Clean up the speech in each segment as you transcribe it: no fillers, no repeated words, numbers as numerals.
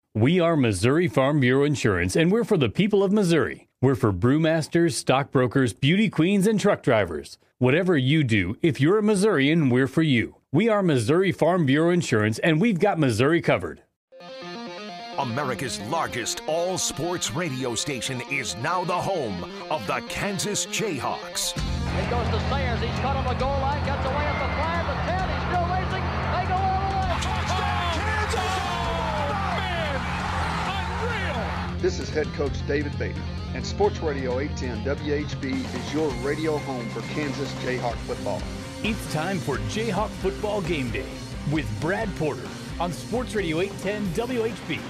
We are Missouri Farm Bureau Insurance, and we're for the people of Missouri. We're for brewmasters, stockbrokers, beauty queens, and truck drivers. Whatever you do, if you're a Missourian, we're for you. We are Missouri Farm Bureau Insurance, and we've got Missouri covered. America's largest all-sports radio station is now the home of the Kansas Jayhawks. It goes to Sayers. He's caught on the goal line, gets away at the 5, the 10. He's still racing. They go all the way. Touchdown, Kansas! Man, unreal! This is head coach David Beatty, and Sports Radio 810 WHB is your radio home for Kansas Jayhawk football. It's time for Jayhawk Football Game Day with Brad Porter on Sports Radio 810 WHB.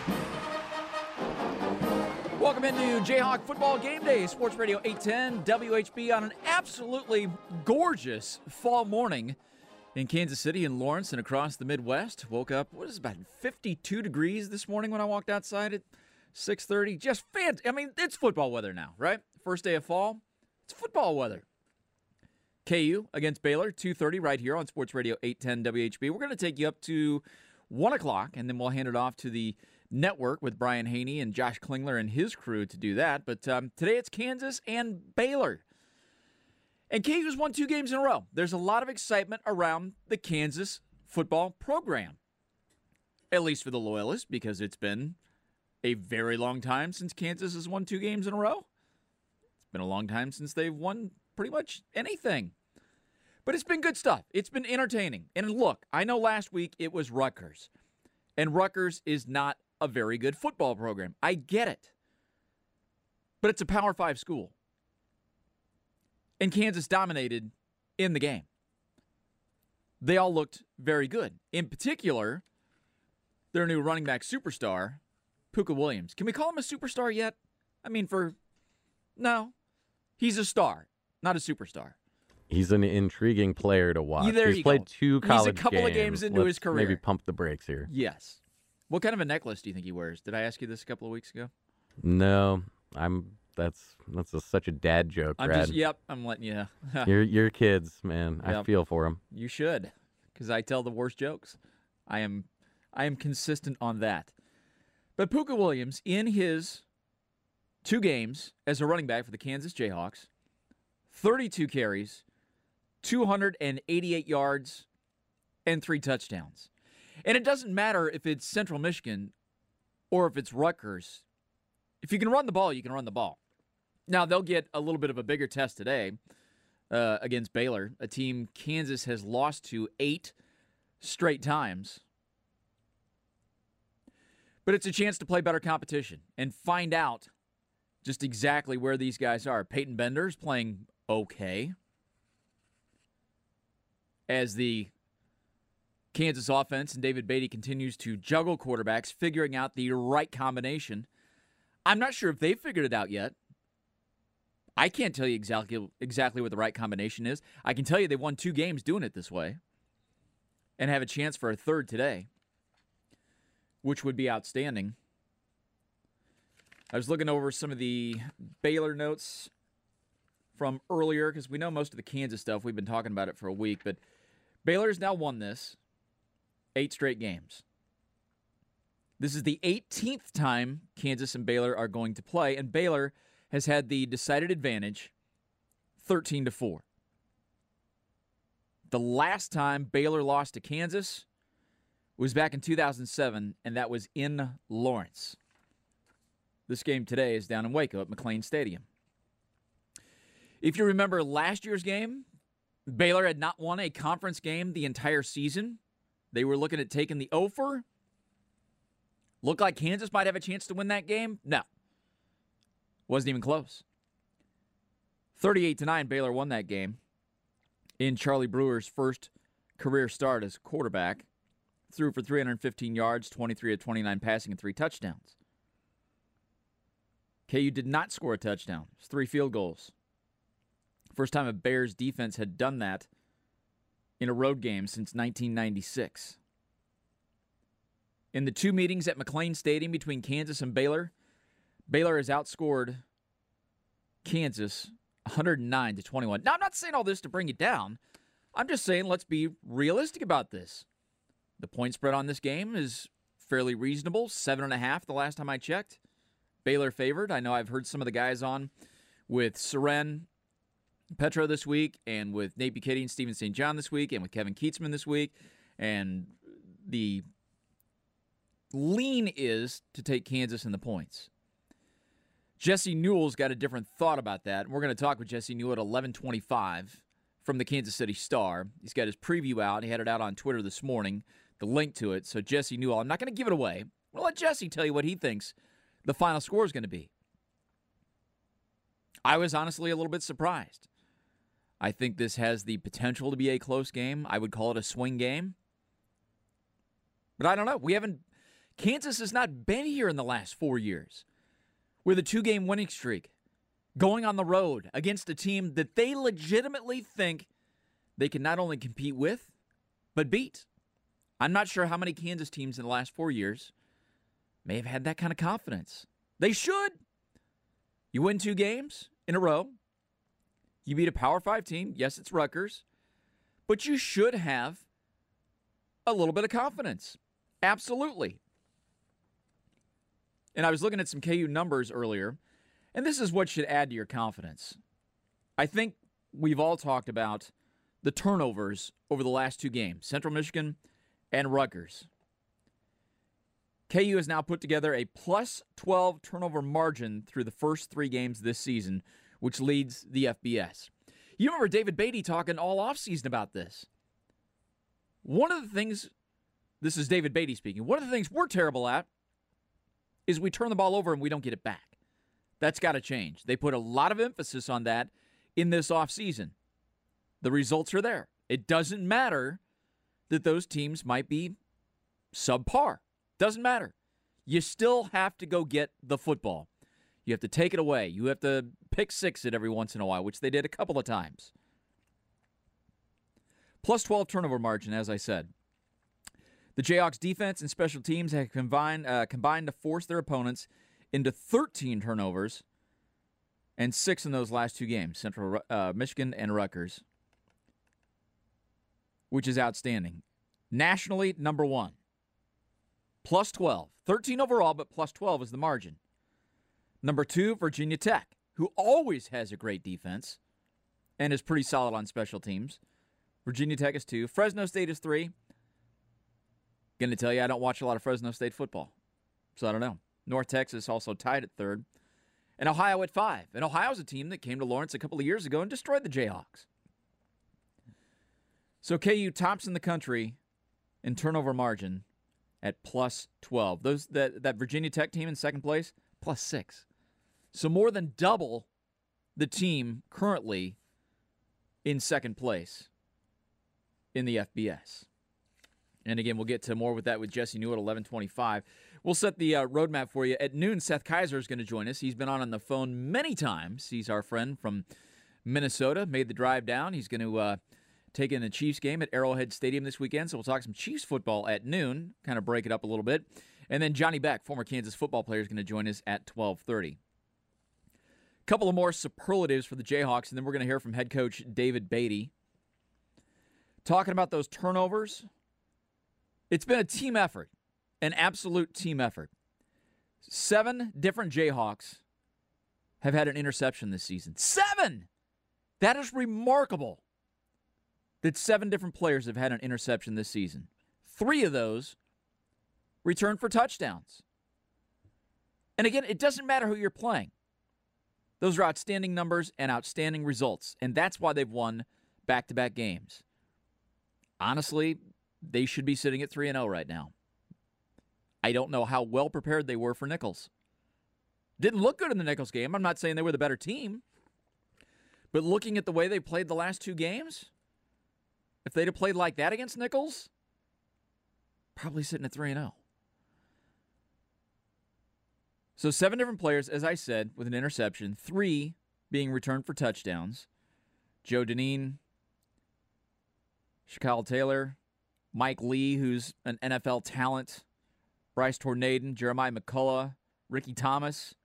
Welcome into Jayhawk Football Game Day, Sports Radio 810 WHB on an absolutely gorgeous fall morning in Kansas City and Lawrence and across the Midwest. Woke up, about 52 degrees this morning when I walked outside at 6:30. Just fantastic. I mean, it's football weather now, right? First day of fall, it's football weather. KU against Baylor, 2:30 right here on Sports Radio 810 WHB. We're going to take you up to 1 o'clock, and then we'll hand it off to the network with Brian Haney and Josh Klingler and his crew to do that. But today it's Kansas and Baylor. And KU's won 2 games in a row. There's a lot of excitement around the Kansas football program, at least for the Loyalists, because it's been a very long time since Kansas has won 2 games in a row. It's been a long time since they've won pretty much anything. But it's been good stuff. It's been entertaining. And look, I know last week it was Rutgers. And Rutgers is not a very good football program. I get it. But it's a Power 5 school. And Kansas dominated in the game. They all looked very good. In particular, their new running back superstar, Pooka Williams. Can we call him a superstar yet? I mean, no. He's a star, not a superstar. He's an intriguing player to watch. He's played 2 college games. He's a couple of games into his career. Maybe pump the brakes here. Yes. What kind of a necklace do you think he wears? Did I ask you this a couple of weeks ago? No, that's such a dad joke, Brad. I'm letting you. Your kids, man. Yep. I feel for them. You should, because I tell the worst jokes. I am consistent on that. But Pooka Williams, in his 2 games as a running back for the Kansas Jayhawks, 32 carries, 288 yards, and 3 touchdowns. And it doesn't matter if it's Central Michigan or if it's Rutgers. If you can run the ball, you can run the ball. Now, they'll get a little bit of a bigger test today against Baylor, a team Kansas has lost to 8 straight times. But it's a chance to play better competition and find out just exactly where these guys are. Peyton Bender's playing okay as the Kansas offense and David Beatty continues to juggle quarterbacks, figuring out the right combination. I'm not sure if they've figured it out yet. I can't tell you exactly what the right combination is. I can tell you they won 2 games doing it this way and have a chance for a 3rd today, which would be outstanding. I was looking over some of the Baylor notes from earlier because we know most of the Kansas stuff. We've been talking about it for a week, but Baylor has now won this 8 straight games. This is the 18th time Kansas and Baylor are going to play, and Baylor has had the decided advantage 13-4. The last time Baylor lost to Kansas was back in 2007, and that was in Lawrence. This game today is down in Waco at McLean Stadium. If you remember last year's game, Baylor had not won a conference game the entire season. They were looking at taking the over. Looked like Kansas might have a chance to win that game. No. Wasn't even close. 38-9, Baylor won that game in Charlie Brewer's first career start as quarterback. Threw for 315 yards, 23 of 29 passing, and 3 touchdowns. KU did not score a touchdown. It's 3 field goals. First time a Bears defense had done that in a road game since 1996. In the 2 meetings at McLean Stadium between Kansas and Baylor, Baylor has outscored Kansas 109-21. Now, I'm not saying all this to bring you down. I'm just saying let's be realistic about this. The point spread on this game is fairly reasonable, 7.5 the last time I checked. Baylor favored. I know I've heard some of the guys on with Seren Petro this week, and with Nate Bukaty and Steven St. John this week, and with Kevin Keatsman this week, and the lean is to take Kansas in the points. Jesse Newell's got a different thought about that, and we're going to talk with Jesse Newell at 11:25 from the Kansas City Star. He's got his preview out. He had it out on Twitter this morning, the link to it. So Jesse Newell, I'm not going to give it away. I'm going to let Jesse tell you what he thinks the final score is going to be. I was honestly a little bit surprised. I think this has the potential to be a close game. I would call it a swing game. But I don't know. Kansas has not been here in the last 4 years with a 2-game winning streak, going on the road against a team that they legitimately think they can not only compete with, but beat. I'm not sure how many Kansas teams in the last 4 years may have had that kind of confidence. They should. You win 2 games in a row. You beat a Power 5 team. Yes, it's Rutgers. But you should have a little bit of confidence. Absolutely. And I was looking at some KU numbers earlier, and this is what should add to your confidence. I think we've all talked about the turnovers over the last 2 games, Central Michigan and Rutgers. KU has now put together a plus 12 turnover margin through the first 3 games this season, which leads the FBS. You remember David Beatty talking all offseason about this. One of the things, this is David Beatty speaking, one of the things we're terrible at is we turn the ball over and we don't get it back. That's got to change. They put a lot of emphasis on that in this offseason. The results are there. It doesn't matter that those teams might be subpar. Doesn't matter. You still have to go get the football. You have to take it away. You have to pick 6 it every once in a while, which they did a couple of times. Plus 12 turnover margin, as I said. The Jayhawks defense and special teams have combined to force their opponents into 13 turnovers, and 6 in those last 2 games, Central Michigan and Rutgers, which is outstanding. Nationally, number 1. Plus 12. 13 overall, but plus 12 is the margin. Number 2, Virginia Tech, who always has a great defense and is pretty solid on special teams. Virginia Tech is 2. Fresno State is 3. Going to tell you I don't watch a lot of Fresno State football, so I don't know. North Texas also tied at 3rd. And Ohio at 5. And Ohio's a team that came to Lawrence a couple of years ago and destroyed the Jayhawks. So KU tops in the country in turnover margin at plus 12. That Virginia Tech team in second place, plus 6. So more than double the team currently in second place in the FBS. And again, we'll get to more with that with Jesse Newell at 11:25. We'll set the roadmap for you. At noon, Seth Kaiser is going to join us. He's been on the phone many times. He's our friend from Minnesota, made the drive down. He's going to take in the Chiefs game at Arrowhead Stadium this weekend. So we'll talk some Chiefs football at noon, kind of break it up a little bit. And then Johnny Beck, former Kansas football player, is going to join us at 12:30. A couple of more superlatives for the Jayhawks, and then we're going to hear from head coach David Beatty. Talking about those turnovers, it's been a team effort, an absolute team effort. 7 different Jayhawks have had an interception this season. 7! That is remarkable that 7 different players have had an interception this season. 3 of those returned for touchdowns. And again, it doesn't matter who you're playing. Those are outstanding numbers and outstanding results, and that's why they've won back-to-back games. Honestly, they should be sitting at 3-0 right now. I don't know how well prepared they were for Nicholls. Didn't look good in the Nicholls game. I'm not saying they were the better team. But looking at the way they played the last 2 games, if they'd have played like that against Nicholls, probably sitting at 3-0. So 7 different players, as I said, with an interception, 3 being returned for touchdowns. Joe Deneen, Shakal Taylor, Mike Lee, who's an NFL talent, Bryce Tornaden, Jeremiah McCullough, Ricky Thomas,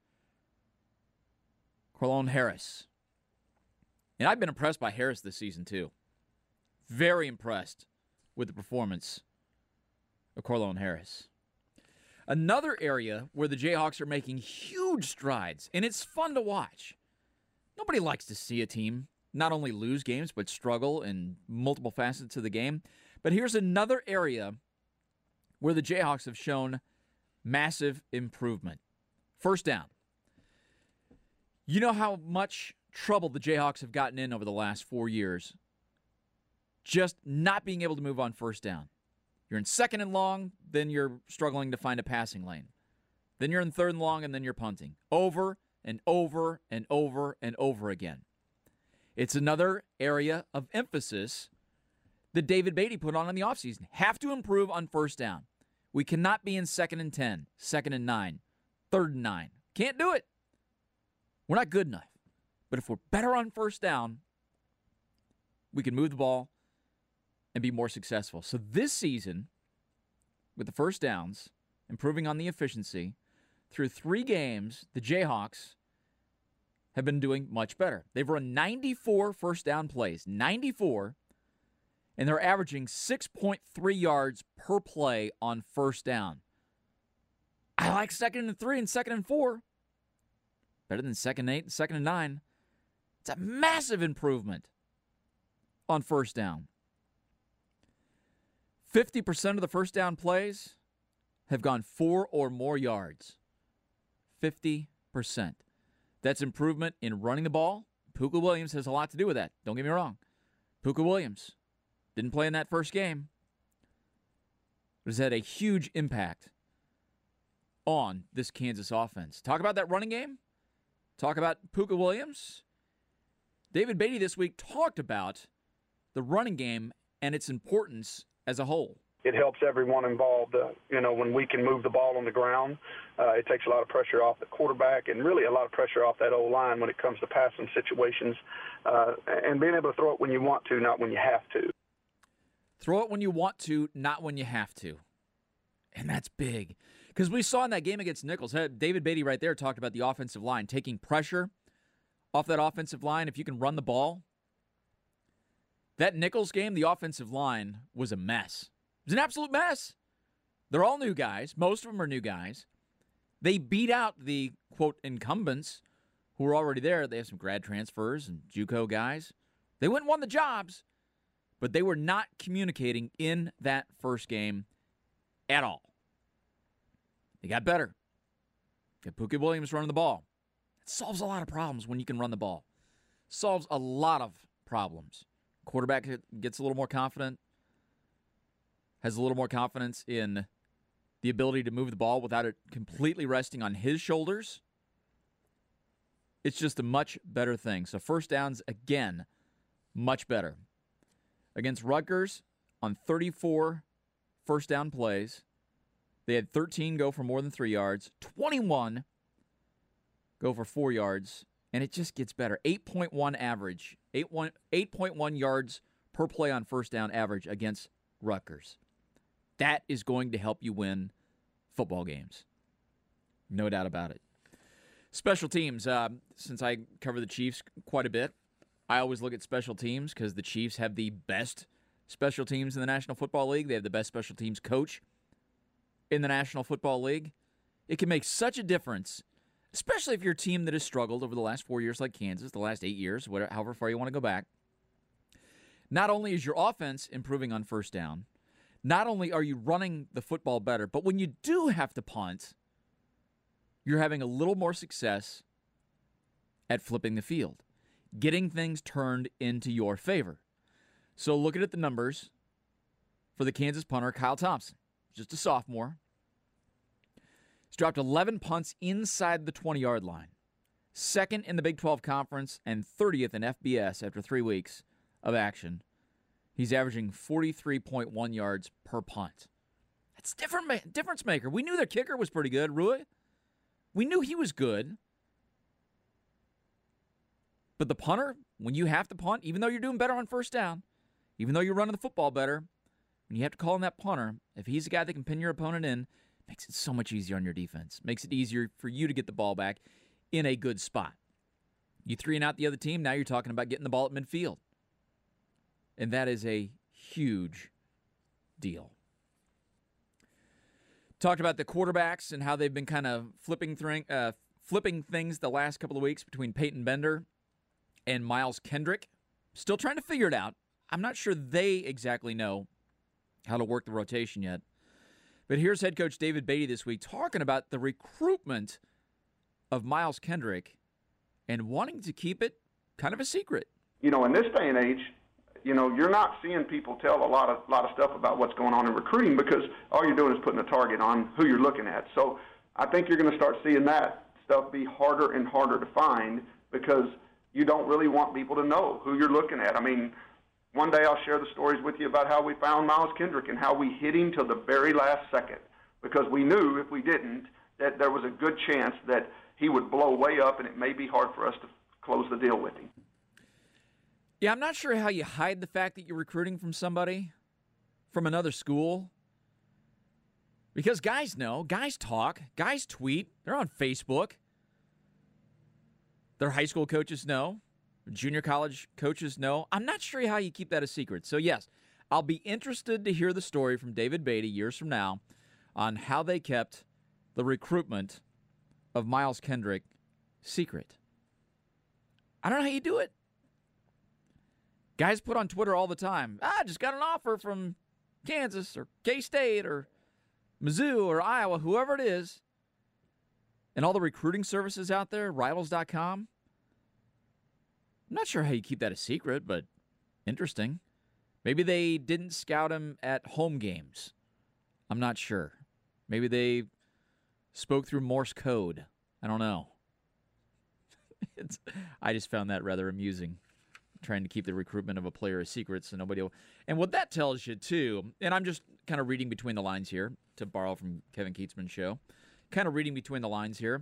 Corlone Harris. And I've been impressed by Harris this season, too. Very impressed with the performance of Corlone Harris. Another area where the Jayhawks are making huge strides, and it's fun to watch. Nobody likes to see a team not only lose games, but struggle in multiple facets of the game. But here's another area where the Jayhawks have shown massive improvement. First down. You know how much trouble the Jayhawks have gotten in over the last 4 years just not being able to move on first down. You're in second and long, then you're struggling to find a passing lane. Then you're in third and long, and then you're punting. Over and over and over and over again. It's another area of emphasis that David Beatty put on in the offseason. Have to improve on first down. We cannot be in 2nd and 10, 2nd and 9, 3rd and 9. Can't do it. We're not good enough. But if we're better on first down, we can move the ball and be more successful. So this season, with the first downs, improving on the efficiency, through 3 games, the Jayhawks have been doing much better. They've run 94 first down plays, 94, and they're averaging 6.3 yards per play on first down. I like 2nd and 3 and 2nd and 4. Better than 2nd and 8 and 2nd and 9. It's a massive improvement on first down. 50% of the first down plays have gone 4 or more yards. 50%. That's improvement in running the ball. Pooka Williams has a lot to do with that. Don't get me wrong. Pooka Williams didn't play in that first game, but has had a huge impact on this Kansas offense. Talk about that running game. Talk about Pooka Williams. David Beatty this week talked about the running game and its importance as a whole. It helps everyone involved. When we can move the ball on the ground, it takes a lot of pressure off the quarterback and really a lot of pressure off that O-line when it comes to passing situations and being able to throw it when you want to, not when you have to. Throw it when you want to, not when you have to. And that's big. Because we saw in that game against Nichols, David Beatty right there talked about the offensive line, taking pressure off that offensive line if you can run the ball. That Nichols game, the offensive line was a mess. It was an absolute mess. They're all new guys. Most of them are new guys. They beat out the, quote, incumbents who were already there. They have some grad transfers and JUCO guys. They went and won the jobs, but they were not communicating in that first game at all. They got better. Got Pooka Williams running the ball. It solves a lot of problems when you can run the ball. Solves a lot of problems. Quarterback gets a little more confident, has a little more confidence in the ability to move the ball without it completely resting on his shoulders. It's just a much better thing. So first downs, again, much better. Against Rutgers, on 34 first down plays, they had 13 go for more than 3 yards, 21 go for 4 yards, and it just gets better. 8.1 average, 8.1 yards per play on first down average against Rutgers. That is going to help you win football games. No doubt about it. Special teams. Since I cover the Chiefs quite a bit, I always look at special teams because the Chiefs have the best special teams in the National Football League. They have the best special teams coach in the National Football League. It can make such a difference, especially if you're a team that has struggled over the last 4 years like Kansas, the last 8 years, however far you want to go back. Not only is your offense improving on first down, not only are you running the football better, but when you do have to punt, you're having a little more success at flipping the field, getting things turned into your favor. So looking at the numbers for the Kansas punter, Kyle Thompson, just a sophomore. He's dropped 11 punts inside the 20-yard line, second in the Big 12 Conference and 30th in FBS after 3 weeks of action. He's averaging 43.1 yards per punt. That's difference maker. We knew their kicker was pretty good, Rui. We knew he was good. But the punter, when you have to punt, even though you're doing better on first down, even though you're running the football better, when you have to call in that punter, if he's a guy that can pin your opponent in, makes it so much easier on your defense. Makes it easier for you to get the ball back in a good spot. You 3-and-out the other team, now you're talking about getting the ball at midfield. And that is a huge deal. Talked about the quarterbacks and how they've been kind of flipping things the last couple of weeks between Peyton Bender and Miles Kendrick. Still trying to figure it out. I'm not sure they exactly know how to work the rotation yet. But here's head coach David Beatty this week talking about the recruitment of Miles Kendrick and wanting to keep it kind of a secret. In this day and age, you're not seeing people tell a lot of stuff about what's going on in recruiting because all you're doing is putting a target on who you're looking at. So I think you're going to start seeing that stuff be harder and harder to find because you don't really want people to know who you're looking at. I mean, one day I'll share the stories with you about how we found Miles Kendrick and how we hit him till the very last second because we knew if we didn't that there was a good chance that he would blow way up and it may be hard for us to close the deal with him. Yeah, I'm not sure how you hide the fact that you're recruiting from somebody from another school because guys know, guys talk, guys tweet, they're on Facebook. Their high school coaches know. Junior college coaches know. I'm not sure how you keep that a secret. So, yes, I'll be interested to hear the story from David Beatty years from now on how they kept the recruitment of Miles Kendrick secret. I don't know how you do it. Guys put on Twitter all the time, just got an offer from Kansas or K-State or Mizzou or Iowa, whoever it is. And all the recruiting services out there, Rivals.com. I'm not sure how you keep that a secret, but interesting. Maybe they didn't scout him at home games. I'm not sure. Maybe they spoke through Morse code. I don't know. I just found that rather amusing, trying to keep the recruitment of a player a secret so nobody will. And what that tells you, too, and I'm just kind of reading between the lines here, to borrow from Kevin Keatsman's show, kind of reading between the lines here.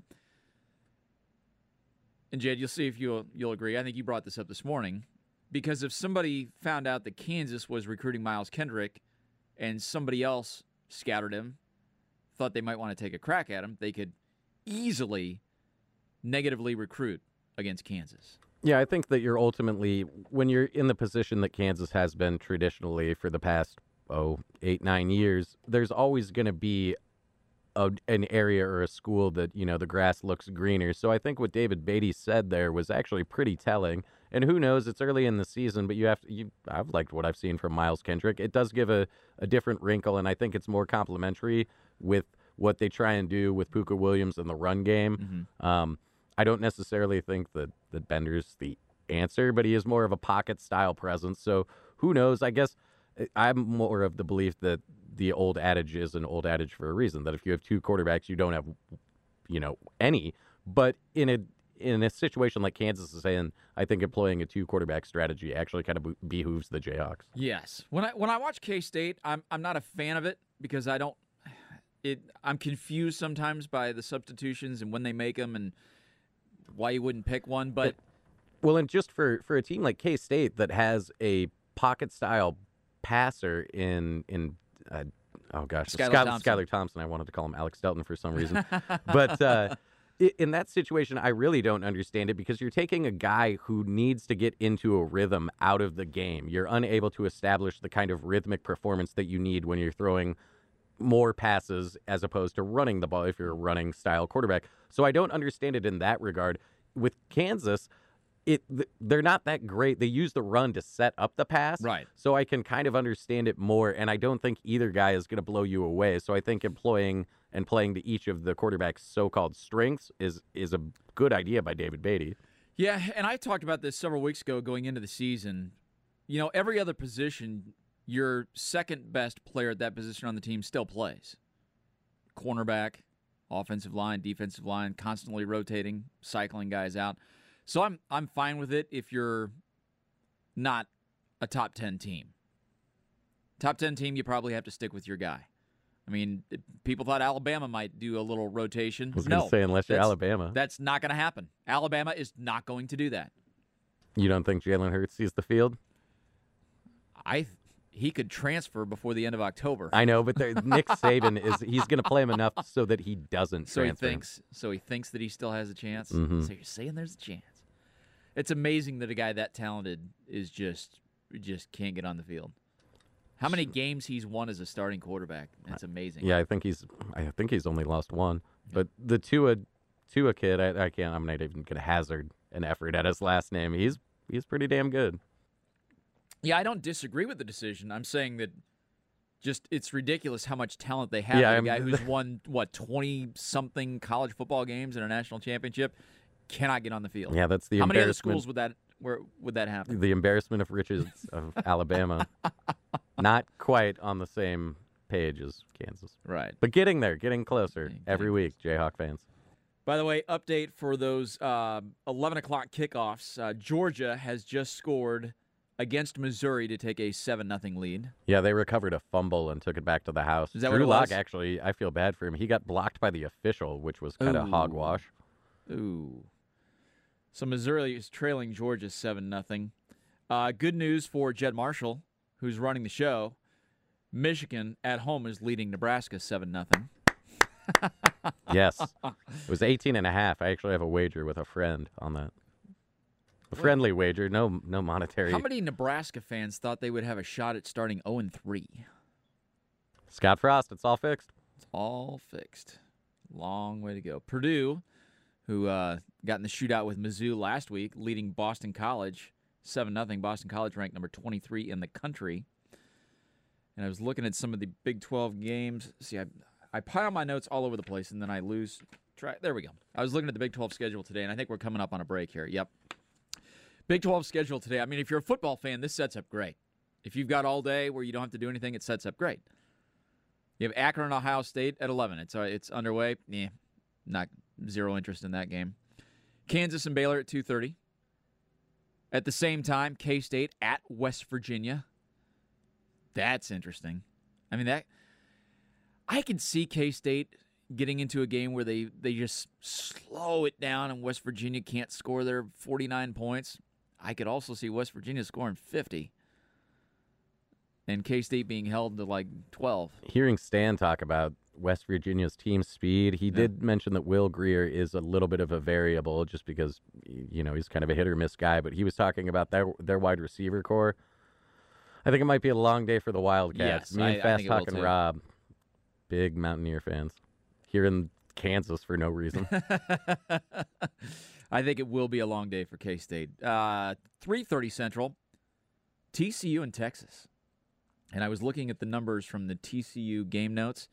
And, Jed, you'll see if you'll agree. I think you brought this up this morning. Because if somebody found out that Kansas was recruiting Miles Kendrick and somebody else scouted him, thought they might want to take a crack at him, they could easily negatively recruit against Kansas. Yeah, I think that you're ultimately, when you're in the position that Kansas has been traditionally for the past, 8-9 years, there's always going to be an area or a school that, the grass looks greener. So I think what David Beatty said there was actually pretty telling. And who knows, it's early in the season, but I've liked what I've seen from Miles Kendrick. It does give a different wrinkle, and I think it's more complementary with what they try and do with Pooka Williams in the run game. Mm-hmm. I don't necessarily think that Bender's the answer, but he is more of a pocket-style presence. So who knows? I guess I'm more of the belief that the old adage is an old adage for a reason, that if you have two quarterbacks, you don't have, any. But in a situation like Kansas is in, I think employing a two-quarterback strategy actually kind of behooves the Jayhawks. Yes. When I watch K-State, I'm not a fan of it because I'm confused sometimes by the substitutions and when they make them and why you wouldn't pick one. But and just for a team like K-State that has a pocket-style passer in Skylar Thompson. I wanted to call him Alex Delton for some reason. But in that situation, I really don't understand it because you're taking a guy who needs to get into a rhythm out of the game. You're unable to establish the kind of rhythmic performance that you need when you're throwing more passes as opposed to running the ball if you're a running style quarterback. So I don't understand it in that regard. With Kansas, they're not that great. They use the run to set up the pass. Right. So I can kind of understand it more, and I don't think either guy is going to blow you away. So I think employing and playing to each of the quarterback's so-called strengths is a good idea by David Beatty. Yeah, and I talked about this several weeks ago going into the season. Every other position, your second-best player at that position on the team still plays. Cornerback, offensive line, defensive line, constantly rotating, cycling guys out. So I'm fine with it if you're not a top 10 team. Top 10 team, you probably have to stick with your guy. I mean, people thought Alabama might do a little rotation. I was going to say, unless you're Alabama. That's not going to happen. Alabama is not going to do that. You don't think Jalen Hurts sees the field? He could transfer before the end of October. I know, but Nick Saban he's going to play him enough so that he doesn't transfer. So he thinks that he still has a chance? Mm-hmm. So you're saying there's a chance. It's amazing that a guy that talented is just can't get on the field. How many games he's won as a starting quarterback? That's amazing. Yeah, I think he's only lost one. But the Tua kid, I can't. I'm not even gonna hazard an effort at his last name. He's pretty damn good. Yeah, I don't disagree with the decision. I'm saying that just it's ridiculous how much talent they have. Yeah, a guy who's won 20-something college football games and a national championship cannot get on the field. Yeah, that's the How many other embarrassment. schools would that happen? The embarrassment of riches of Alabama. Not quite on the same page as Kansas. Right. But getting there, getting closer every close. week, Jayhawk fans. By the way, update for those 11 o'clock kickoffs. Georgia has just scored against Missouri to take a 7-0 lead. Yeah, they recovered a fumble and took it back to the house. Is that Drew what it Lock, was? actually, I feel bad for him. He got blocked by the official, which was kind of hogwash. Ooh. So Missouri is trailing Georgia 7-0. Good news for Jed Marshall, who's running the show. Michigan at home is leading Nebraska 7-0. Yes. It was 18.5. I actually have a wager with a friend on that. A friendly wager, no monetary. How many Nebraska fans thought they would have a shot at starting 0-3? Scott Frost, it's all fixed. It's all fixed. Long way to go. Purdue, who got in the shootout with Mizzou last week, leading Boston College 7-0. Boston College ranked number 23 in the country. And I was looking at some of the Big 12 games. See, I pile my notes all over the place, and then I lose track. There we go. I was looking at the Big 12 schedule today, and I think we're coming up on a break here. Yep. Big 12 schedule today. I mean, if you're a football fan, this sets up great. If you've got all day where you don't have to do anything, it sets up great. You have Akron and Ohio State at 11. It's underway. Not zero interest in that game. Kansas and Baylor at 2:30. At the same time, K-State at West Virginia. That's interesting. I mean, I can see K-State getting into a game where they just slow it down and West Virginia can't score their 49 points. I could also see West Virginia scoring 50 and K-State being held to like 12. Hearing Stan talk about West Virginia's team speed, he did mention that Will Grier is a little bit of a variable just because, he's kind of a hit-or-miss guy, but he was talking about their wide receiver core. I think it might be a long day for the Wildcats. Yes, Me and I Fast think it will Talk and too. Rob, big Mountaineer fans, here in Kansas for no reason. I think it will be a long day for K-State. 3:30 Central, TCU and Texas. And I was looking at the numbers from the TCU game notes.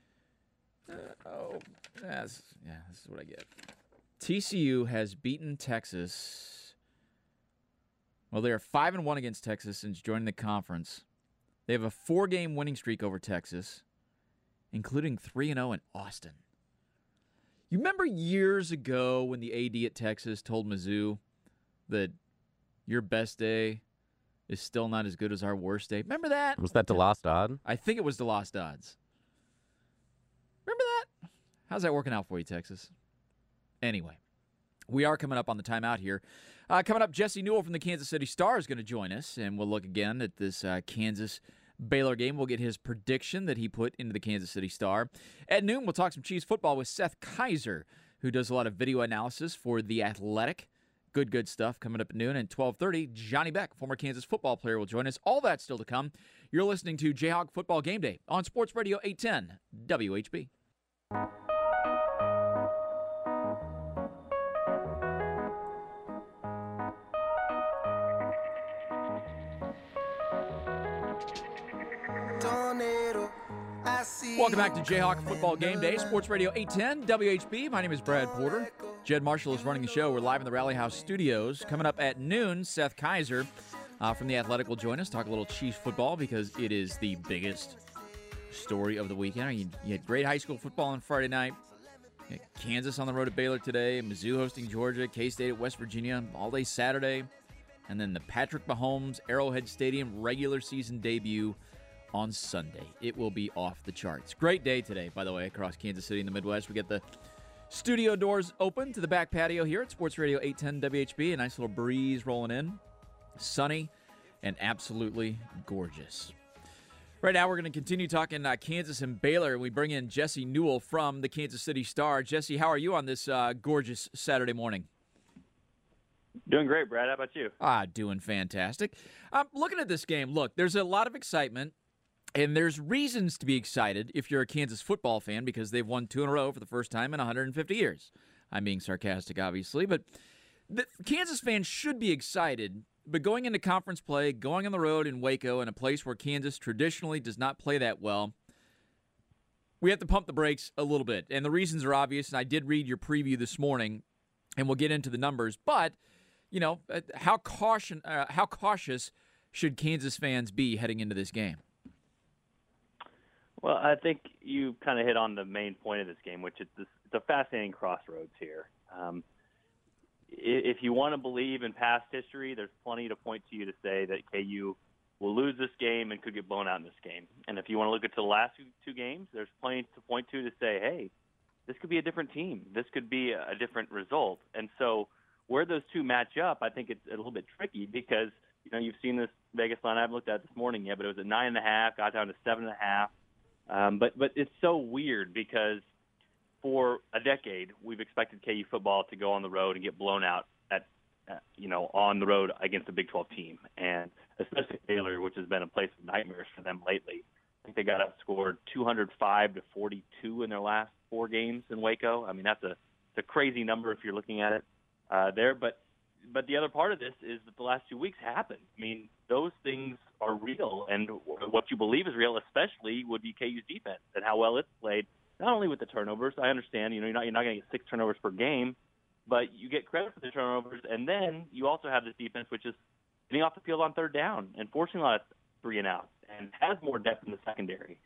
This is what I get. TCU has beaten Texas. Well, they are 5-1 against Texas since joining the conference. They have a 4-game winning streak over Texas, including 3-0 in Austin. You remember years ago when the AD at Texas told Mizzou that your best day is still not as good as our worst day? Remember that? Was that the lost odd? I think it was the lost odds. Remember that? How's that working out for you, Texas? Anyway, we are coming up on the timeout here. Coming up, Jesse Newell from the Kansas City Star is going to join us, and we'll look again at this Kansas-Baylor game. We'll get his prediction that he put into the Kansas City Star. At noon, we'll talk some Chiefs football with Seth Kaiser, who does a lot of video analysis for The Athletic. Good stuff coming up at noon. And 12:30, Johnny Beck, former Kansas football player, will join us. All that still to come. You're listening to Jayhawk Football Game Day on Sports Radio 810 WHB. Welcome back to Jayhawk Football Game Day, Sports Radio 810 WHB. My name is Brad Porter. Jed Marshall is running the show. We're live in the Rally House studios. Coming up at noon, Seth Kaiser from The Athletic will join us, talk a little Chiefs football because it is the biggest story of the weekend. You had great high school football on Friday night. You had Kansas on the road at Baylor today, Mizzou hosting Georgia, K-State at West Virginia all day Saturday, and then the Patrick Mahomes Arrowhead Stadium regular season debut on Sunday. It will be off the charts. Great day today, by the way, across Kansas City in the Midwest. We get the studio doors open to the back patio here at Sports Radio 810 WHB. A nice little breeze rolling in. Sunny and absolutely gorgeous. Right now, we're going to continue talking Kansas and Baylor. We bring in Jesse Newell from the Kansas City Star. Jesse, how are you on this gorgeous Saturday morning? Doing great, Brad. How about you? Doing fantastic. Looking at this game, look, there's a lot of excitement And there's reasons to be excited if you're a Kansas football fan because they've won 2 in a row for the first time in 150 years. I'm being sarcastic, obviously, but the Kansas fans should be excited. But going into conference play, going on the road in Waco, in a place where Kansas traditionally does not play that well, we have to pump the brakes a little bit. And the reasons are obvious, and I did read your preview this morning, and we'll get into the numbers. But, you know, how cautious should Kansas fans be heading into this game? Well, I think you kind of hit on the main point of this game, which is it's a fascinating crossroads here. If you want to believe in past history, there's plenty to point to you to say that KU will lose this game and could get blown out in this game. And if you want to look at the last 2 games, there's plenty to point to say, hey, this could be a different team. This could be a different result. And so where those two match up, I think it's a little bit tricky because, you know, you've seen this Vegas line I haven't looked at this morning yet, but it was at 9.5, got down to 7.5. But it's so weird because for a decade, we've expected KU football to go on the road and get blown out on the road against a Big 12 team, and especially Baylor, which has been a place of nightmares for them lately. I think they got outscored 205-42 in their last 4 games in Waco. I mean, that's a crazy number if you're looking at it there. But the other part of this is that the last 2 weeks happened. I mean, those things are real, and what you believe is real, especially would be KU's defense and how well it's played. Not only with the turnovers, I understand, you're not going to get 6 turnovers per game, but you get credit for the turnovers, and then you also have this defense which is getting off the field on 3rd down and forcing a lot of 3-and-outs and has more depth in the secondary.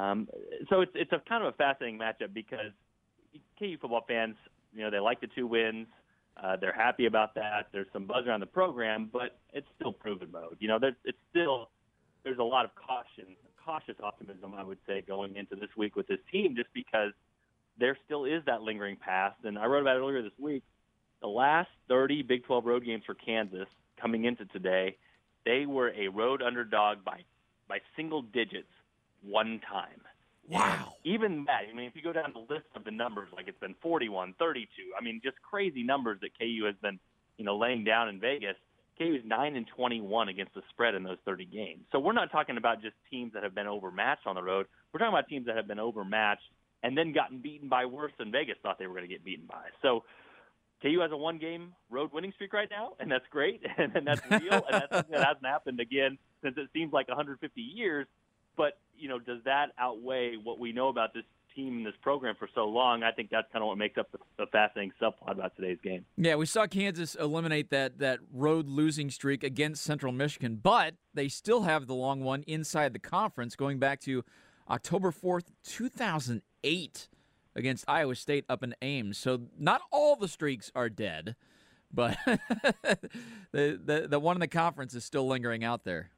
So it's a kind of a fascinating matchup because KU football fans, they like the 2 wins. They're happy about that. There's some buzz around the program, but it's still proven mode. There's a lot of cautious optimism, I would say, going into this week with this team just because there still is that lingering past. And I wrote about it earlier this week. The last 30 Big 12 road games for Kansas coming into today, they were a road underdog by single digits one time. Wow. And even that, if you go down the list of the numbers, like it's been 41, 32, just crazy numbers that KU has been, laying down in Vegas. KU is 9-21 against the spread in those 30 games. So we're not talking about just teams that have been overmatched on the road. We're talking about teams that have been overmatched and then gotten beaten by worse than Vegas thought they were going to get beaten by. So KU has a 1-game road winning streak right now, and that's great, and that's real, and that's something that hasn't happened again since it seems like 150 years. But, does that outweigh what we know about this team and this program for so long? I think that's kind of what makes up the fascinating subplot about today's game. Yeah, we saw Kansas eliminate that road losing streak against Central Michigan, but they still have the long one inside the conference going back to October 4th, 2008 against Iowa State up in Ames. So not all the streaks are dead, but the one in the conference is still lingering out there.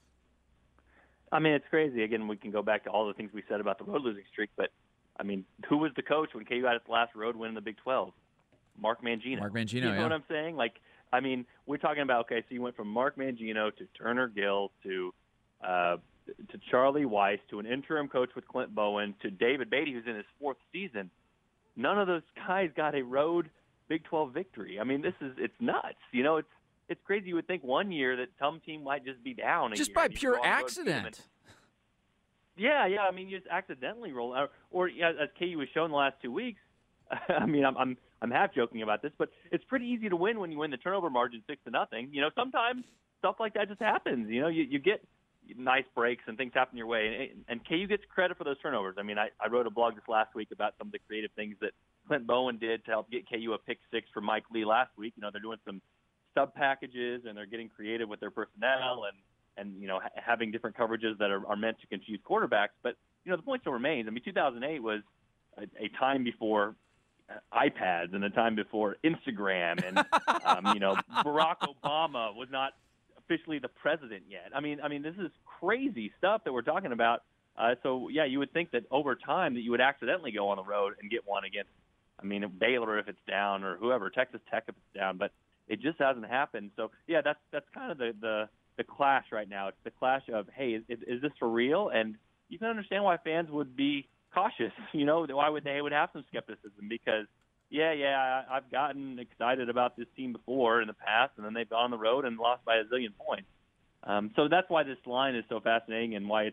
It's crazy. Again, we can go back to all the things we said about the road losing streak, but, who was the coach when KU had its last road win in the Big 12? Mark Mangino. You know what I'm saying? We're talking about, okay, so you went from Mark Mangino to Turner Gill to Charlie Weiss to an interim coach with Clint Bowen to David Beatty, who's in his 4th season. None of those guys got a road Big 12 victory. It's nuts. It's crazy. You would think one year that some team might just be down. Just by pure accident. Yeah. You just accidentally roll out. Or as KU has shown the last 2 weeks, I'm half joking about this, but it's pretty easy to win when you win the turnover margin 6-0. Sometimes stuff like that just happens. You get nice breaks and things happen your way. And KU gets credit for those turnovers. I wrote a blog this last week about some of the creative things that Clint Bowen did to help get KU a pick 6 for Mike Lee last week. They're doing some sub packages and they're getting creative with their personnel and having different coverages that are meant to confuse quarterbacks. But, the point still remains. 2008 was a time before iPads and a time before Instagram and, Barack Obama was not officially the president yet. This is crazy stuff that we're talking about. So, you would think that over time that you would accidentally go on the road and get one against, Baylor if it's down or whoever, Texas Tech if it's down. But it just hasn't happened. So, that's kind of the clash right now. It's the clash of, hey, is this for real? And you can understand why fans would be cautious. Why would they would have some skepticism? Because, I've gotten excited about this team before in the past, and then they've gone on the road and lost by a zillion points. So that's why this line is so fascinating and why it's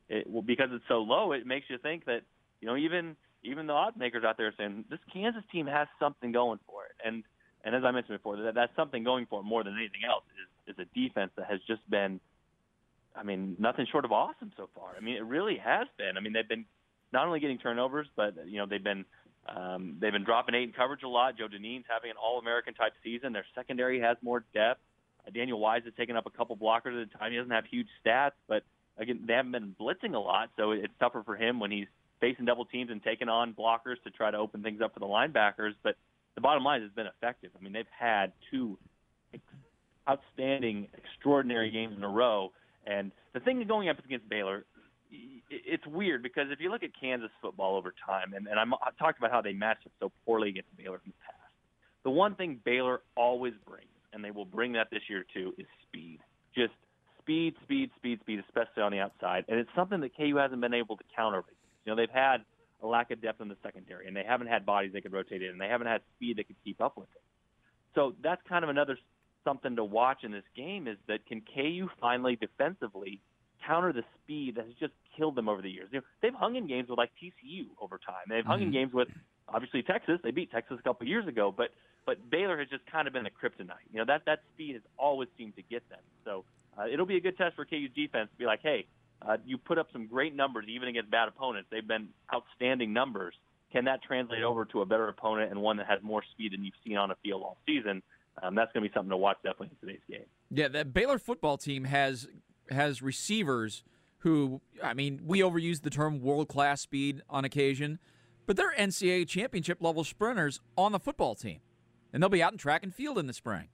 because it's so low, it makes you think that, even the odds makers out there are saying this Kansas team has something going for it. And as I mentioned before, that's something going for it more than anything else is a defense that has just been, nothing short of awesome so far. It really has been. They've been not only getting turnovers, but they've been dropping 8 in coverage a lot. Joe Dineen's having an All-American type season. Their secondary has more depth. Daniel Wise has taken up a couple blockers at a time. He doesn't have huge stats, but again, they haven't been blitzing a lot, so it's tougher for him when he's facing double teams and taking on blockers to try to open things up for the linebackers. But the bottom line has been effective. They've had 2 outstanding, extraordinary games in a row. And the thing going up against Baylor, it's weird because if you look at Kansas football over time, and I've talked about how they matched up so poorly against Baylor in the past, the one thing Baylor always brings, and they will bring that this year too, is speed. Just speed, especially on the outside. And it's something that KU hasn't been able to counter. They've had a lack of depth in the secondary, and they haven't had bodies they could rotate in, and they haven't had speed that could keep up with it. So that's kind of another something to watch in this game is that can KU finally defensively counter the speed that has just killed them over the years. They've hung in games with like TCU over time. They've hung in games with, obviously, Texas. They beat Texas a couple years ago, but Baylor has just kind of been the kryptonite. That speed has always seemed to get them. So it'll be a good test for KU's defense to be like, hey, you put up some great numbers even against bad opponents. They've been outstanding numbers. Can that translate over to a better opponent and one that has more speed than you've seen on a field all season? That's going to be something to watch definitely in today's game. Yeah, that Baylor football team has receivers who, we overuse the term world-class speed on occasion, but they're NCAA championship-level sprinters on the football team, and they'll be out in track and field in the spring.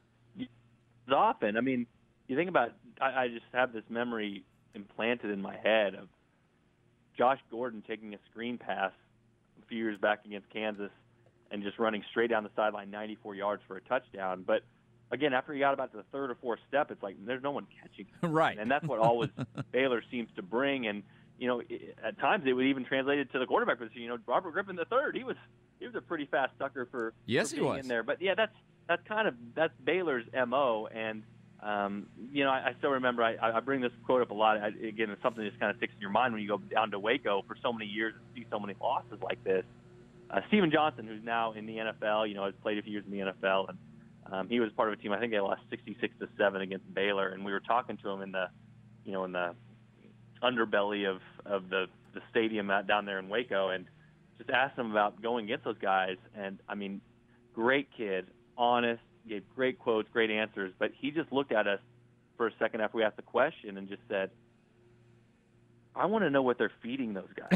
Often, you think about, I just have this memory implanted in my head of Josh Gordon taking a screen pass a few years back against Kansas and just running straight down the sideline 94 yards for a touchdown. But, again, after he got about to the third or fourth step, it's like there's no one catching him. Right. And that's what always Baylor seems to bring. And, at times it would even translate it to the quarterback position. Robert Griffin III, he was a pretty fast sucker for being in there. But, yeah, that's Baylor's MO. And, I still remember I bring this quote up a lot. Again, it's something that just kind of sticks in your mind when you go down to Waco for so many years and see so many losses like this. Steven Johnson, who's now in the NFL, has played a few years in the NFL, and he was part of a team. I think they lost 66-7 against Baylor, and we were talking to him in the underbelly of the stadium down there in Waco, and just asked him about going against those guys. And great kid, honest, gave great quotes, great answers, but he just looked at us for a second after we asked the question and just said, I want to know what they're feeding those guys.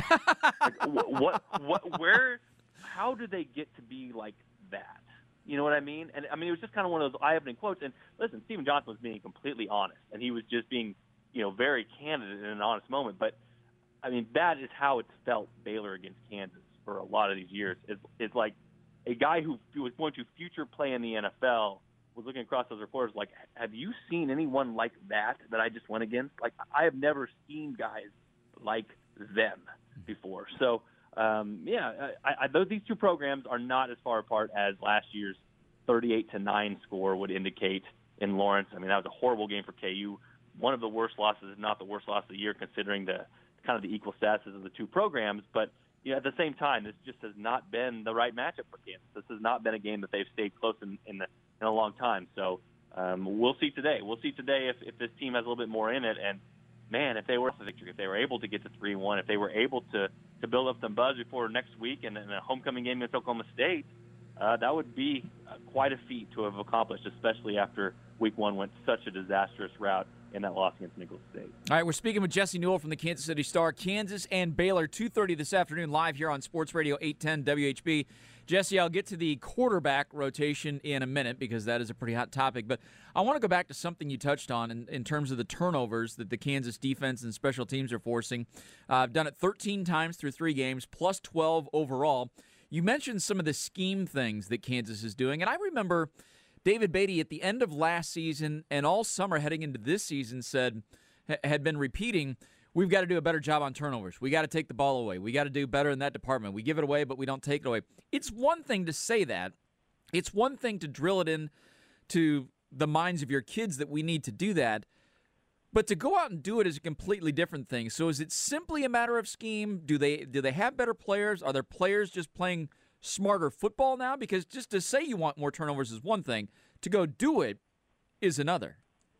How do they get to be like that? You know what I mean? And it was just kind of one of those eye-opening quotes. And listen, Steven Johnson was being completely honest, and he was just being, very candid in an honest moment. But that is how it's felt Baylor against Kansas for a lot of these years. It's like a guy who was going to future play in the NFL was looking across those reporters like, have you seen anyone like that I just went against? Like, I have never seen guys like them before. So, these two programs are not as far apart as last year's 38-9 score would indicate in Lawrence. That was a horrible game for KU. One of the worst losses, if not the worst loss of the year, considering the kind of the equal statuses of the two programs. But at the same time, this just has not been the right matchup for Kansas. This has not been a game that they've stayed close in a long time. So we'll see today. We'll see today if this team has a little bit more in it. And, man, if they were the victory, if they were able to get to 3-1, if they were able to build up some buzz before next week and a homecoming game against Oklahoma State, that would be quite a feat to have accomplished, especially after week 1 went such a disastrous route in that loss against Nicholls State. All right, we're speaking with Jesse Newell from the Kansas City Star. Kansas and Baylor, 2:30 this afternoon, live here on Sports Radio 810 WHB. Jesse, I'll get to the quarterback rotation in a minute because that is a pretty hot topic. But I want to go back to something you touched on in terms of the turnovers that the Kansas defense and special teams are forcing. I've done it 13 times through 3 games, plus 12 overall. You mentioned some of the scheme things that Kansas is doing, and I remember David Beatty at the end of last season and all summer heading into this season had been repeating, we've got to do a better job on turnovers. We got to take the ball away. We got to do better in that department. We give it away, but we don't take it away. It's one thing to say that. It's one thing to drill it in to the minds of your kids that we need to do that. But to go out and do it is a completely different thing. So is it simply a matter of scheme? Do they have better players? Are their players just playing smarter football now? Because just to say you want more turnovers is one thing. To go do it is another.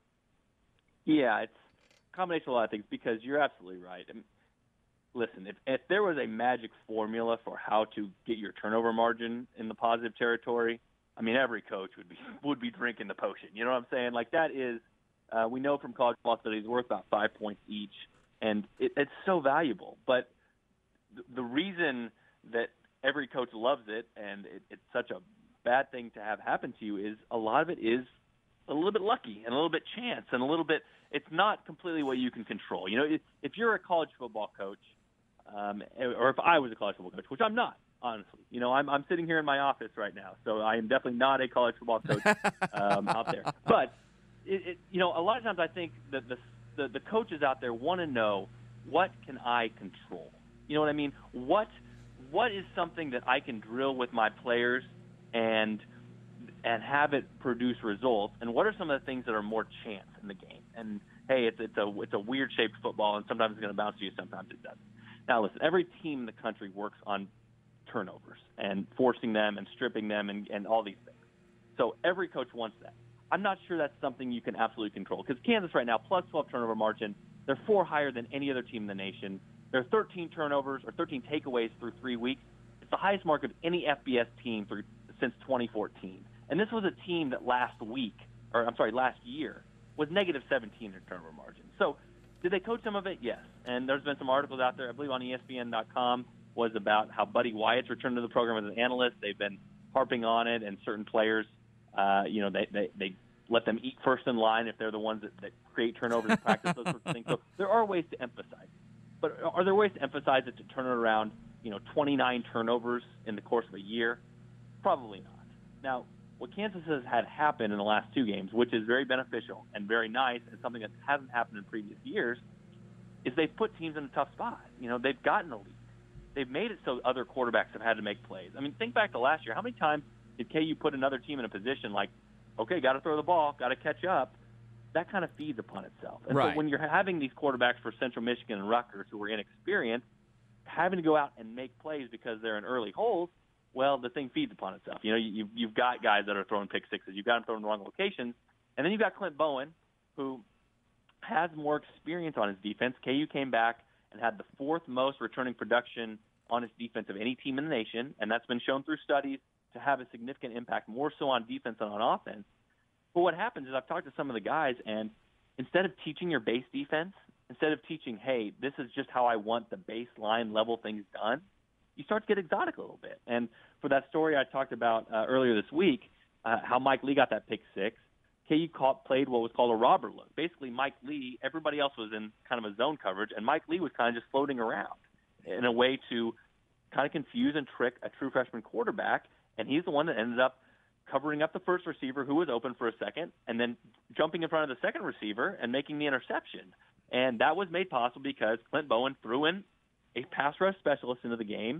Yeah, it's a combination of a lot of things because you're absolutely right. I mean, listen, if there was a magic formula for how to get your turnover margin in the positive territory, I mean, every coach would be drinking the potion. You know what I'm saying? Like that is, we know from college football studies, worth about 5 points each, and it's so valuable. But the reason that every coach loves it and it's such a bad thing to have happen to you is a lot of it is a little bit lucky and a little bit chance and a little bit. It's not completely what you can control. You know, if you're a college football coach, or if I was a college football coach, which I'm not, honestly. You know, I'm sitting here in my office right now, so I am definitely not a college football coach out there. But you know, a lot of times I think that the coaches out there want to know, what can I control? You know what I mean? What is something that I can drill with my players and have it produce results? And what are some of the things that are more chance in the game? And hey, it's a weird shaped football, and sometimes it's going to bounce to you, sometimes it doesn't. Now, listen, every team in the country works on turnovers and forcing them and stripping them and all these things. So every coach wants that. I'm not sure that's something you can absolutely control because Kansas right now, plus 12 turnover margin, they're 4 higher than any other team in the nation. There are 13 turnovers or 13 takeaways through 3 weeks. It's the highest mark of any FBS team since 2014. And this was a team that last year was negative 17 in turnover margin. So did they coach some of it? Yes. And there's been some articles out there, I believe on ESPN.com, was about how Buddy Wyatt's returned to the program as an analyst. They've been harping on it, and certain players, they let them eat first in line if they're the ones that create turnovers and practice those sorts of things. So there are ways to emphasize it. But are there ways to emphasize it to turn it around, 29 turnovers in the course of a year? Probably not. Now, what Kansas has had happen in the last 2 games, which is very beneficial and very nice and something that hasn't happened in previous years, is they've put teams in a tough spot. They've gotten a lead. They've made it so other quarterbacks have had to make plays. I mean, think back to last year. How many times did KU put another team in a position like, okay, got to throw the ball, got to catch up? That kind of feeds upon itself. And right. So when you're having these quarterbacks for Central Michigan and Rutgers who are inexperienced, having to go out and make plays because they're in early holes, well, the thing feeds upon itself. You've got guys that are throwing pick sixes. You've got them throwing the wrong locations. And then you've got Clint Bowen, who has more experience on his defense. KU came back and had the 4th most returning production on his defense of any team in the nation, and that's been shown through studies to have a significant impact, more so on defense than on offense. But what happens is I've talked to some of the guys, and instead of teaching your base defense, instead of teaching, hey, this is just how I want the baseline level things done, you start to get exotic a little bit. And for that story I talked about earlier this week, how Mike Lee got that pick 6, KU played what was called a robber look. Basically, Mike Lee, everybody else was in kind of a zone coverage, and Mike Lee was kind of just floating around in a way to kind of confuse and trick a true freshman quarterback, and he's the one that ended up covering up the first receiver who was open for a second and then jumping in front of the second receiver and making the interception. And that was made possible because Clint Bowen threw in a pass rush specialist into the game.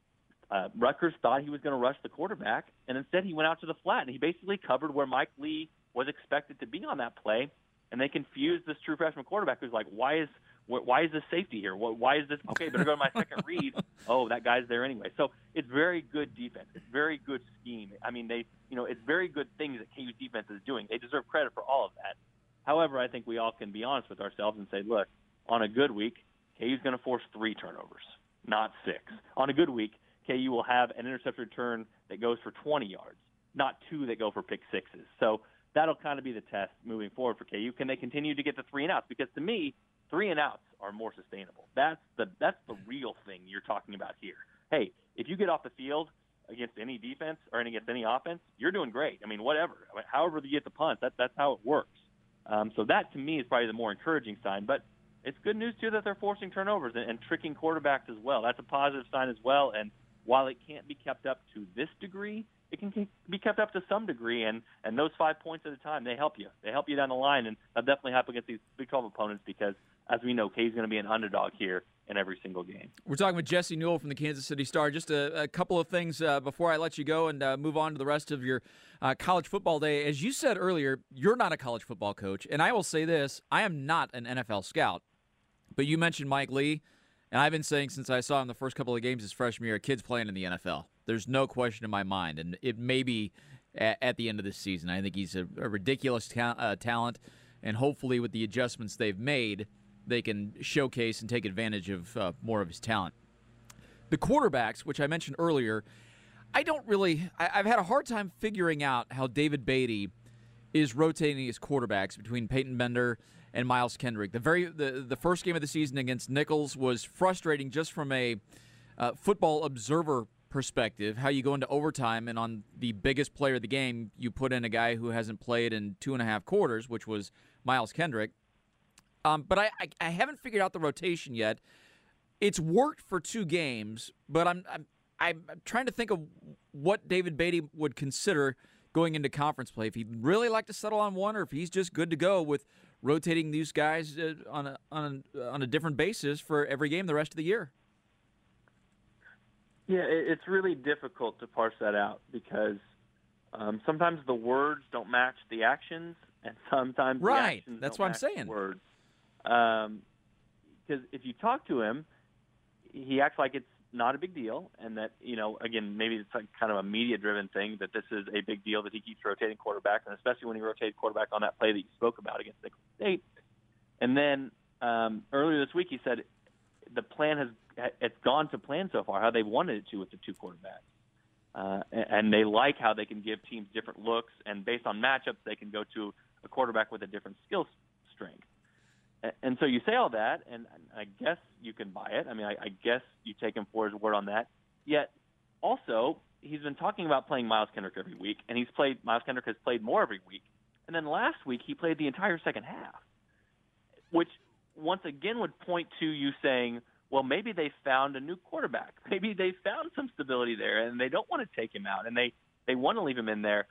Rutgers thought he was going to rush the quarterback, and instead he went out to the flat, and he basically covered where Mike Lee was expected to be on that play, and they confused this true freshman quarterback who's like, why is this safety here? Why is this? Okay, better go to my second read. Oh, that guy's there anyway. So it's very good defense. It's very good scheme. I mean, it's very good things that KU's defense is doing. They deserve credit for all of that. However, I think we all can be honest with ourselves and say, look, on a good week, KU's going to force 3 turnovers, not 6. On a good week, KU will have an interception return that goes for 20 yards, not 2 that go for pick sixes. So that'll kind of be the test moving forward for KU. Can they continue to get the 3 and outs? Because to me, 3 and outs are more sustainable. That's the real thing you're talking about here. Hey, if you get off the field against any defense or against any offense, you're doing great. I mean, whatever. However you get the punt, that's how it works. So that, to me, is probably the more encouraging sign. But it's good news, too, that they're forcing turnovers and tricking quarterbacks as well. That's a positive sign as well. And while it can't be kept up to this degree, it can be kept up to some degree, and those 5 points at a time, they help you. They help you down the line, and they'll definitely help against these Big 12 opponents because, as we know, KU's going to be an underdog here in every single game. We're talking with Jesse Newell from the Kansas City Star. Just a couple of things before I let you go and move on to the rest of your college football day. As you said earlier, you're not a college football coach, and I will say this, I am not an NFL scout, but you mentioned Mike Lee, and I've been saying since I saw him the first couple of games his freshman year, a kid's playing in the NFL. There's no question in my mind, and it may be at the end of this season. I think he's a ridiculous talent, and hopefully with the adjustments they've made, they can showcase and take advantage of more of his talent. The quarterbacks, which I mentioned earlier, I've had a hard time figuring out how David Beatty is rotating his quarterbacks between Peyton Bender and Miles Kendrick. The first game of the season against Nichols was frustrating just from a football observer perspective, how you go into overtime and on the biggest player of the game, you put in a guy who hasn't played in 2.5 quarters, which was Miles Kendrick. But I haven't figured out the rotation yet. It's worked for 2 games, but I'm trying to think of what David Beatty would consider going into conference play. If he'd really like to settle on one, or if he's just good to go with rotating these guys on a different basis for every game the rest of the year. Yeah, it's really difficult to parse that out because sometimes the words don't match the actions, and sometimes the actions That's don't what I'm match saying. The words. Because if you talk to him, he acts like it's not a big deal, and that, again, maybe it's like kind of a media-driven thing, that this is a big deal that he keeps rotating quarterback, and especially when he rotated quarterback on that play that you spoke about against Nicholls State. And then earlier this week he said the plan it's gone to plan so far, how they wanted it to with the 2 quarterbacks. And they like how they can give teams different looks, and based on matchups, they can go to a quarterback with a different skill strength. And so you say all that, and I guess you can buy it. I mean, I guess you take him for his word on that. Yet, also, he's been talking about playing Miles Kendrick every week, and Miles Kendrick has played more every week. And then last week, he played the entire second half, which once again would point to you saying, well, maybe they found a new quarterback. Maybe they found some stability there, and they don't want to take him out, and they want to leave him in there.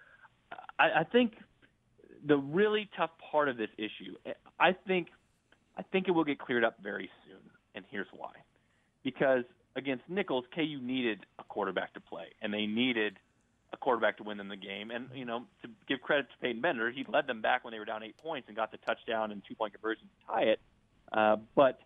I think the really tough part of this issue, I think it will get cleared up very soon, and here's why. Because against Nichols, KU needed a quarterback to play, and they needed a quarterback to win them the game. And, to give credit to Peyton Bender, he led them back when they were down 8 points and got the touchdown and 2-point conversion to tie it. But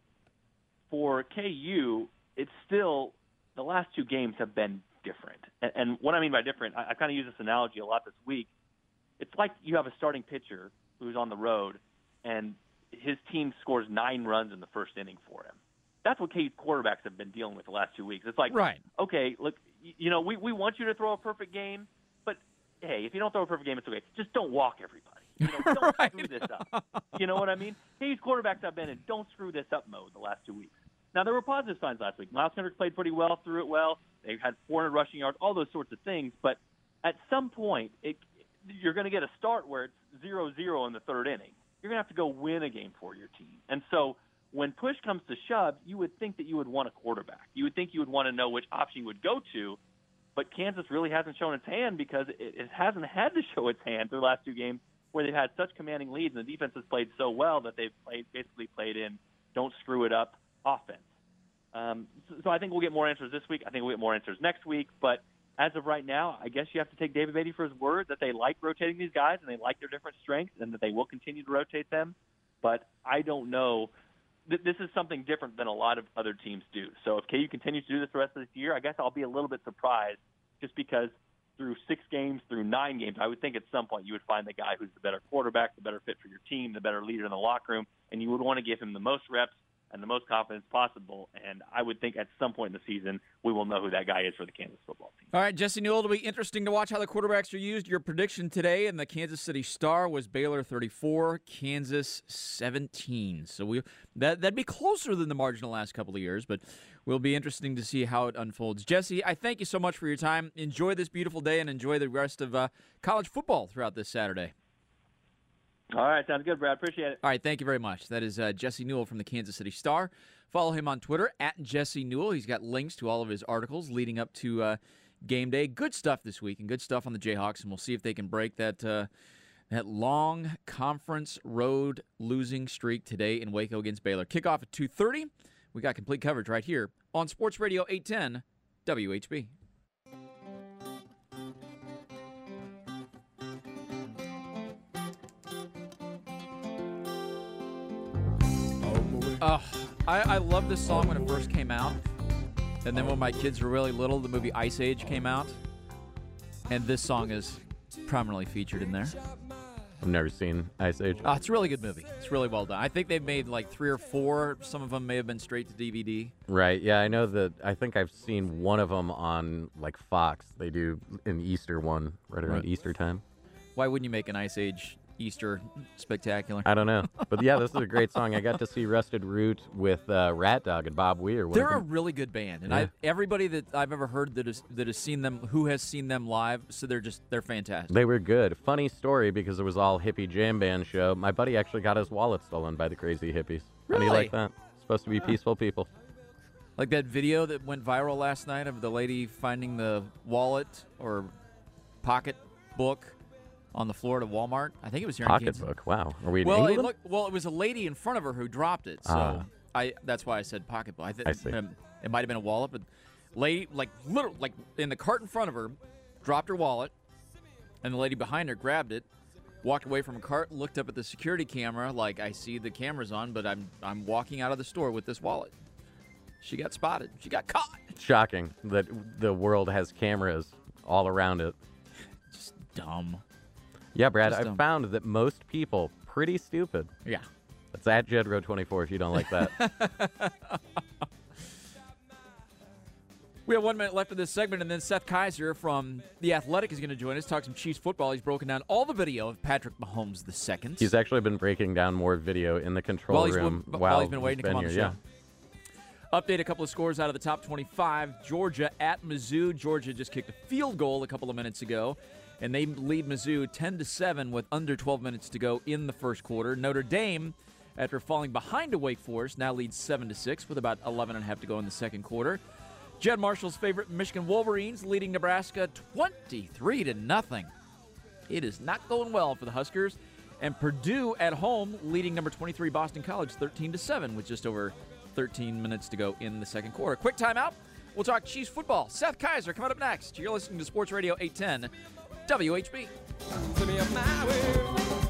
for KU, it's still – the last 2 games have been different. And what I mean by different, I kind of use this analogy a lot this week. It's like you have a starting pitcher who's on the road, and his team scores 9 runs in the first inning for him. That's what KU's quarterbacks have been dealing with the last 2 weeks. It's like, okay, look, we want you to throw a perfect game, but, hey, if you don't throw a perfect game, it's okay. Just don't walk everybody. Don't screw this up. You know what I mean? KU's quarterbacks have been in don't screw this up mode the last 2 weeks. Now, there were positive signs last week. Miles Kendrick played pretty well, threw it well. They had 400 rushing yards, all those sorts of things. But at some point, you're going to get a start where it's 0-0 in the third inning. You're going to have to go win a game for your team. And so when push comes to shove, you would think that you would want a quarterback. You would think you would want to know which option you would go to. But Kansas really hasn't shown its hand because it hasn't had to show its hand through the last 2 games where they've had such commanding leads and the defense has played so well that they've basically played in don't screw it up offense. So I think we'll get more answers this week. I think we'll get more answers next week. But as of right now, I guess you have to take David Beatty for his word that they like rotating these guys and they like their different strengths and that they will continue to rotate them. But I don't know. This is something different than a lot of other teams do. So if KU continues to do this the rest of this year, I guess I'll be a little bit surprised just because through 6 games, through 9 games, I would think at some point you would find the guy who's the better quarterback, the better fit for your team, the better leader in the locker room, and you would want to give him the most reps and the most confidence possible. And I would think at some point in the season, we will know who that guy is for the Kansas football team. All right, Jesse Newell, it'll be interesting to watch how the quarterbacks are used. Your prediction today in the Kansas City Star was Baylor 34, Kansas 17. So that'd be closer than the margin the last couple of years, but will be interesting to see how it unfolds. Jesse, I thank you so much for your time. Enjoy this beautiful day and enjoy the rest of college football throughout this Saturday. All right, sounds good, Brad. Appreciate it. All right, thank you very much. That is Jesse Newell from the Kansas City Star. Follow him on Twitter, @Jesse Newell. He's got links to all of his articles leading up to game day. Good stuff this week and good stuff on the Jayhawks, and we'll see if they can break that long conference road losing streak today in Waco against Baylor. Kickoff at 2:30. We got complete coverage right here on Sports Radio 810 WHB. I love this song when it first came out. And then when my kids were really little, the movie Ice Age came out. And this song is prominently featured in there. I've never seen Ice Age. It's a really good movie. It's really well done. I think they've made like 3 or 4. Some of them may have been straight to DVD. Right. Yeah, I know that. I think I've seen one of them on like Fox. They do an Easter one right around Easter time. Why wouldn't you make an Ice Age Easter spectacular? I don't know. But yeah, this is a great song. I got to see Rusted Root with Rat Dog and Bob Weir. They're a really good band. And everybody that I've ever heard that has seen them, who has seen them live, so they're fantastic. They were good. Funny story, because it was all hippie jam band show. My buddy actually got his wallet stolen by the crazy hippies. Really? How do you like that? Supposed to be peaceful people. Like that video that went viral last night of the lady finding the wallet or pocketbook on the floor at Walmart. I think it was here in Kansas. Pocketbook. Wow. Are we in England? It was a lady in front of her who dropped it. So that's why I said pocketbook. I see. It might have been a wallet, but lady, literally, in the cart in front of her, dropped her wallet, and the lady behind her grabbed it, walked away from a cart, looked up at the security camera, like, I see the camera's on, but I'm walking out of the store with this wallet. She got spotted. She got caught. Shocking that the world has cameras all around it. Just dumb. Yeah, Brad, I've found that most people pretty stupid. Yeah. That's at Jedro24 if you don't like that. We have 1 minute left of this segment, and then Seth Kaiser from The Athletic is going to join us, talk some Chiefs football. He's broken down all the video of Patrick Mahomes II. He's actually been breaking down more video in the control room while he's been waiting to come on the show. Yeah. Update a couple of scores out of the top 25. Georgia at Mizzou. Georgia just kicked a field goal a couple of minutes ago, and they lead Mizzou 10-7 with under 12 minutes to go in the first quarter. Notre Dame, after falling behind to Wake Forest, now leads 7-6 with about 11.5 to go in the second quarter. Jed Marshall's favorite Michigan Wolverines leading Nebraska 23-0. It is not going well for the Huskers. And Purdue at home leading number 23 Boston College 13-7 with just over 13 minutes to go in the second quarter. Quick timeout. We'll talk Chiefs football. Seth Kaiser coming up next. You're listening to Sports Radio 810 WHB.